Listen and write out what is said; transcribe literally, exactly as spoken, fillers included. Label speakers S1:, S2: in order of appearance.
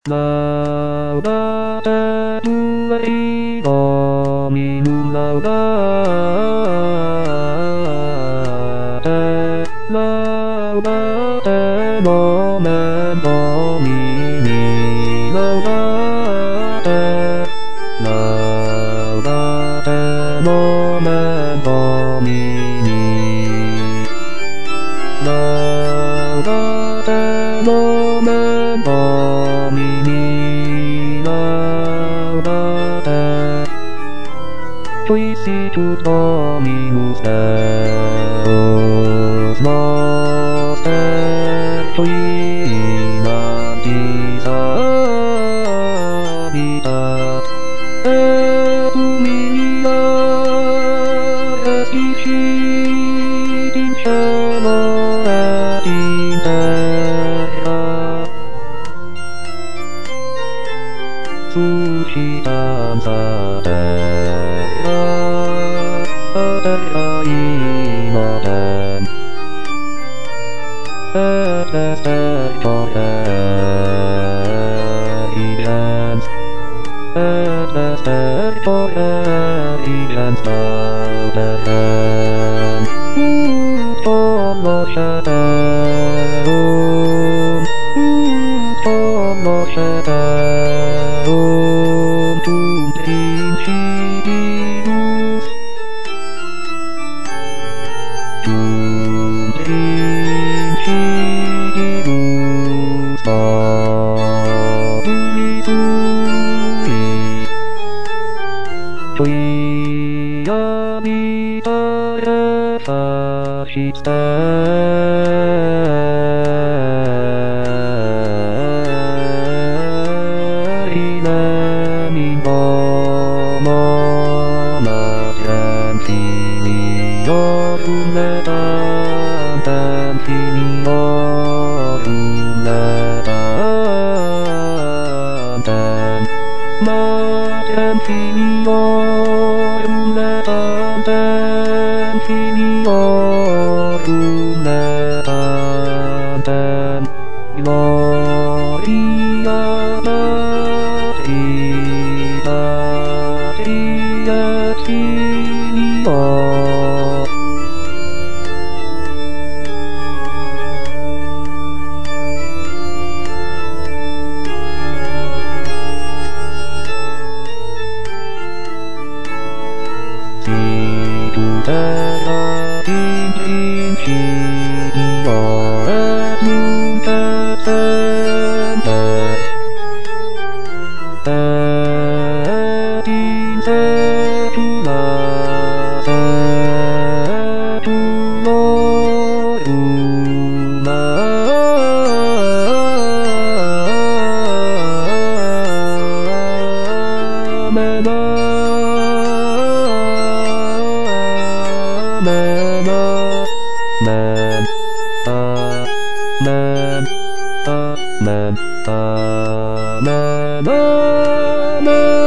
S1: Laudate tue Dominum laudate, laudate nomen Domini, laudate, laudate nomen Domini, laudate nomen Domini, laudate. Quisitus Dominus Deus noster, qui mantis habitat, et humilia escit in cielo et in terra. Suscitans a terra, a terra in odem, et est erigens, et est erigens lauderem, ut cognosceterum, ut cognosceterum tum principibus, tum principibus populi tui, qui habitare facit sterilem in domo matrem filiorum letantem, filiorum letantem, matrem filiorum letantem, filiorum letantem, gloria Patri, Patri et Filio. Sicut erat in principio et nunc et semper, et in saecula saeculorum. Amen. Amen, amen, amen, amen, amen, amen.